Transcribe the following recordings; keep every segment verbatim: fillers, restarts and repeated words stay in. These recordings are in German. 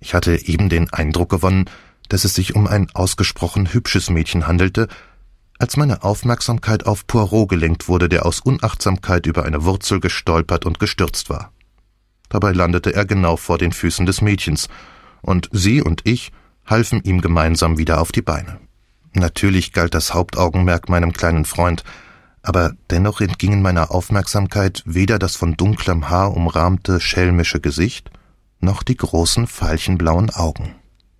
Ich hatte eben den Eindruck gewonnen, dass es sich um ein ausgesprochen hübsches Mädchen handelte, als meine Aufmerksamkeit auf Poirot gelenkt wurde, der aus Unachtsamkeit über eine Wurzel gestolpert und gestürzt war. Dabei landete er genau vor den Füßen des Mädchens, und sie und ich halfen ihm gemeinsam wieder auf die Beine. Natürlich galt das Hauptaugenmerk meinem kleinen Freund, aber dennoch entgingen meiner Aufmerksamkeit weder das von dunklem Haar umrahmte, schelmische Gesicht, noch die großen, veilchenblauen Augen.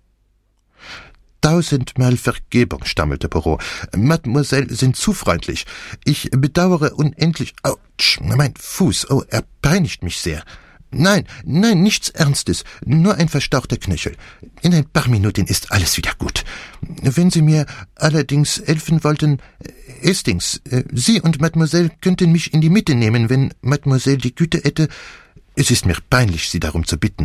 »Tausendmal Vergebung«, stammelte Poirot. »Mademoiselle sind zu freundlich. Ich bedauere unendlich... Autsch, mein Fuß, oh, er peinigt mich sehr. Nein, nein, nichts Ernstes, nur ein verstauchter Knöchel. In ein paar Minuten ist alles wieder gut. Wenn Sie mir allerdings helfen wollten... Hastings, Sie und Mademoiselle könnten mich in die Mitte nehmen, wenn Mademoiselle die Güte hätte... Es ist mir peinlich, Sie darum zu bitten.«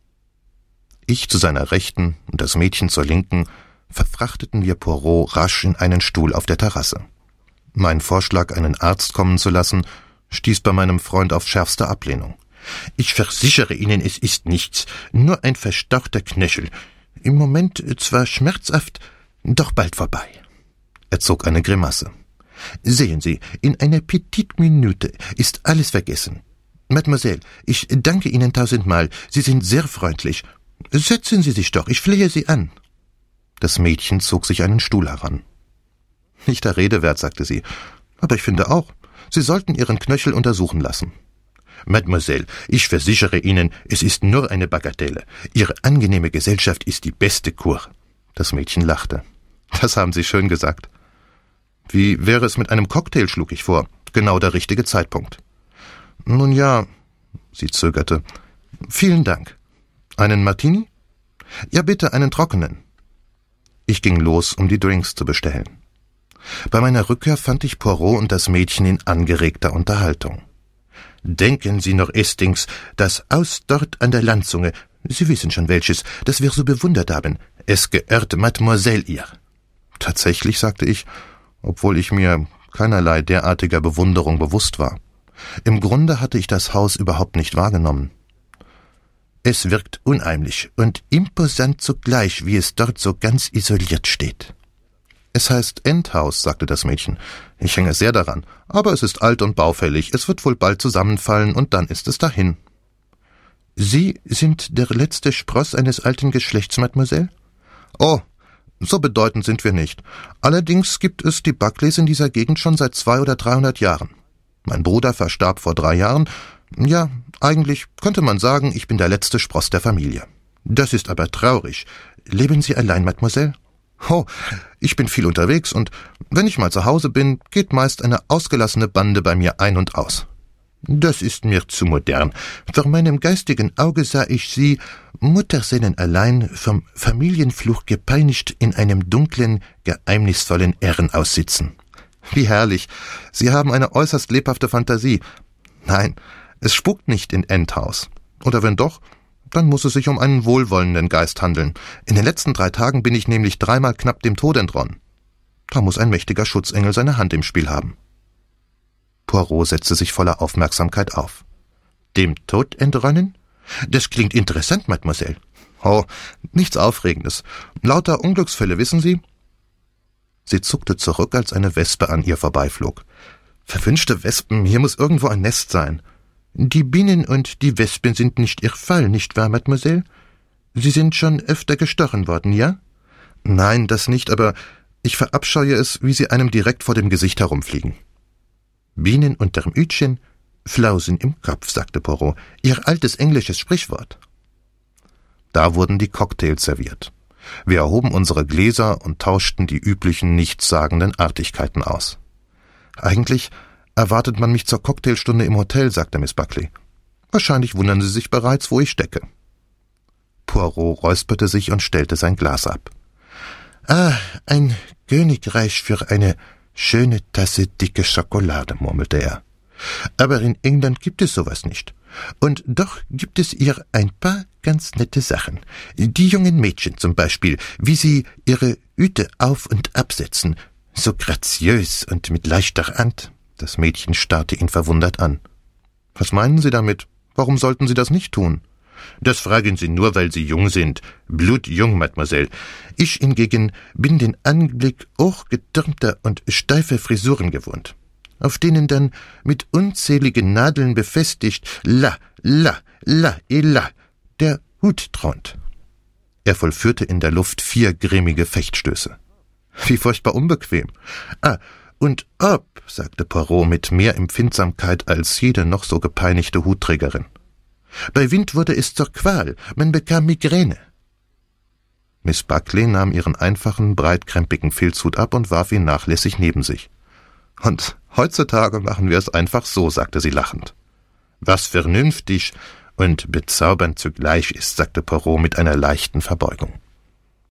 Ich zu seiner Rechten und das Mädchen zur Linken verfrachteten wir Poirot rasch in einen Stuhl auf der Terrasse. Mein Vorschlag, einen Arzt kommen zu lassen, stieß bei meinem Freund auf schärfste Ablehnung. »Ich versichere Ihnen, es ist nichts, nur ein verstauchter Knöchel. Im Moment zwar schmerzhaft, doch bald vorbei.« Er zog eine Grimasse. »Sehen Sie, in einer petite Minute ist alles vergessen. Mademoiselle, ich danke Ihnen tausendmal, Sie sind sehr freundlich. Setzen Sie sich doch, ich flehe Sie an.« Das Mädchen zog sich einen Stuhl heran. »Nicht der Rede wert«, sagte sie, »aber ich finde auch, Sie sollten Ihren Knöchel untersuchen lassen.« »Mademoiselle, ich versichere Ihnen, es ist nur eine Bagatelle. Ihre angenehme Gesellschaft ist die beste Kur.« Das Mädchen lachte. »Das haben Sie schön gesagt.« »Wie wäre es mit einem Cocktail«, schlug ich vor. »Genau der richtige Zeitpunkt.« »Nun ja«, sie zögerte, »vielen Dank. Einen Martini?« »Ja, bitte, einen trockenen.« Ich ging los, um die Drinks zu bestellen. Bei meiner Rückkehr fand ich Poirot und das Mädchen in angeregter Unterhaltung. »Denken Sie noch, Hastings, das Haus dort an der Landzunge, Sie wissen schon welches, das wir so bewundert haben, es gehört Mademoiselle ihr.« »Tatsächlich«, sagte ich, obwohl ich mir keinerlei derartiger Bewunderung bewusst war. Im Grunde hatte ich das Haus überhaupt nicht wahrgenommen. »Es wirkt unheimlich und imposant zugleich, wie es dort so ganz isoliert steht.« »Es heißt Endhaus«, sagte das Mädchen. »Ich hänge sehr daran, aber es ist alt und baufällig, es wird wohl bald zusammenfallen und dann ist es dahin.« »Sie sind der letzte Spross eines alten Geschlechts, Mademoiselle?« »Oh, so bedeutend sind wir nicht. Allerdings gibt es die Buckleys in dieser Gegend schon seit zwei oder dreihundert Jahren. Mein Bruder verstarb vor drei Jahren. Ja, eigentlich könnte man sagen, ich bin der letzte Spross der Familie. Das ist aber traurig. Leben Sie allein, Mademoiselle?« »Oh, ich bin viel unterwegs und wenn ich mal zu Hause bin, geht meist eine ausgelassene Bande bei mir ein und aus.« »Das ist mir zu modern. Vor meinem geistigen Auge sah ich Sie, Mutterseelen allein, vom Familienfluch gepeinigt, in einem dunklen, geheimnisvollen Herrenhaus sitzen.« »Wie herrlich. Sie haben eine äußerst lebhafte Fantasie. Nein, es spukt nicht in Endhaus. Oder wenn doch, dann muss es sich um einen wohlwollenden Geist handeln. In den letzten drei Tagen bin ich nämlich dreimal knapp dem Tod entronnen. Da muss ein mächtiger Schutzengel seine Hand im Spiel haben.« Poirot setzte sich voller Aufmerksamkeit auf. »Dem Tod entronnen? Das klingt interessant, Mademoiselle.« »Oh, nichts Aufregendes. Lauter Unglücksfälle, wissen Sie?« Sie zuckte zurück, als eine Wespe an ihr vorbeiflog. »Verwünschte Wespen, hier muss irgendwo ein Nest sein.« »Die Bienen und die Wespen sind nicht Ihr Fall, nicht wahr, Mademoiselle? Sie sind schon öfter gestochen worden, ja?« »Nein, das nicht, aber ich verabscheue es, wie sie einem direkt vor dem Gesicht herumfliegen.« »Bienen unterm Hütchen, Flausen im Kopf«, sagte Poirot. »Ihr altes englisches Sprichwort.« Da wurden die Cocktails serviert. Wir erhoben unsere Gläser und tauschten die üblichen nichtssagenden Artigkeiten aus. »Eigentlich erwartet man mich zur Cocktailstunde im Hotel«, sagte Miss Buckley. »Wahrscheinlich wundern Sie sich bereits, wo ich stecke.« Poirot räusperte sich und stellte sein Glas ab. »Ah, ein Königreich für eine schöne Tasse dicke Schokolade«, murmelte er. »Aber in England gibt es sowas nicht. Und doch gibt es hier ein paar ganz nette Sachen. Die jungen Mädchen zum Beispiel, wie sie ihre Hüte auf- und absetzen, so graziös und mit leichter Hand.« Das Mädchen starrte ihn verwundert an. »Was meinen Sie damit? Warum sollten Sie das nicht tun?« Das fragen Sie nur, weil Sie jung sind. Blutjung, Mademoiselle. Ich hingegen bin den Anblick hochgetürmter und steifer Frisuren gewohnt, auf denen dann mit unzähligen Nadeln befestigt la, la, la, et la der Hut thront. Er vollführte in der Luft vier grimmige Fechtstöße. Wie furchtbar unbequem. Ah, und ob, sagte Poirot mit mehr Empfindsamkeit als jede noch so gepeinigte Hutträgerin. Bei Wind wurde es zur Qual, man bekam Migräne. Miss Buckley nahm ihren einfachen, breitkrempigen Filzhut ab und warf ihn nachlässig neben sich. »Und heutzutage machen wir es einfach so«, sagte sie lachend. »Was vernünftig und bezaubernd zugleich ist«, sagte Poirot mit einer leichten Verbeugung.